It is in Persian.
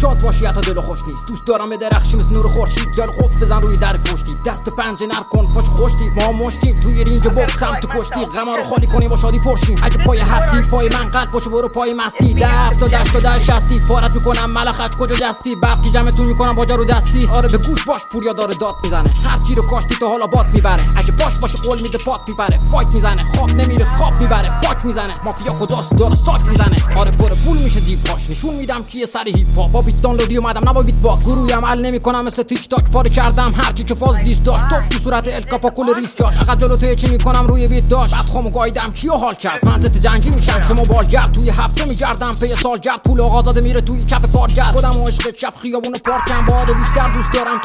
شاد باشی حتی دل خوش نیست. دوست دارم به درخشی مثل نور خورشید، یا قفل بزن روی در کشتی، دست پنجه نر کن پاش خوشتی. ما مشتیم توی رینگ بوکس هم تو کشتی، غم رو خالی کنیم با شادی پرشیم. اگه پای هستی پای من قلب باشه برو پای مستی، در تا دشت تا در شستی پارت میکنم ملخش کجا جستی، برقی جمعتون میکنم با جارو دستی. آره به گوش باش پوریا داره داد میزنه، هر چی رو کاشتی تا حالا باد میبره. اگه باشه قول میده پات میبره، فایت میزنه خواب نمیره خواب میبره، پاک میزنه مافیا خداست داره ساک میزنه. آره پر پول میشه دیپاش، نشون میدم کیه سر هیپ هاپ. با بیت دانلودی اومدم نه با بیت باکس، گروهی عمل نمیکنم مثل تیک تاک، پاره کردم هر چی که فاز دیست داشت. توف تو صورت الکاپا کل ریس جاش، عقب جلو تو چی میکنم روی بیت داشت. بعد خامو گایدم کیو حال کرد، من ضد جنگی میشم شما بالگرد. توی هفته میگردم پی سالگرد، پول آزاده میره توی کف کارگر. خودم عشق کف خیابون پارکم، باد بیشتر دوست دارم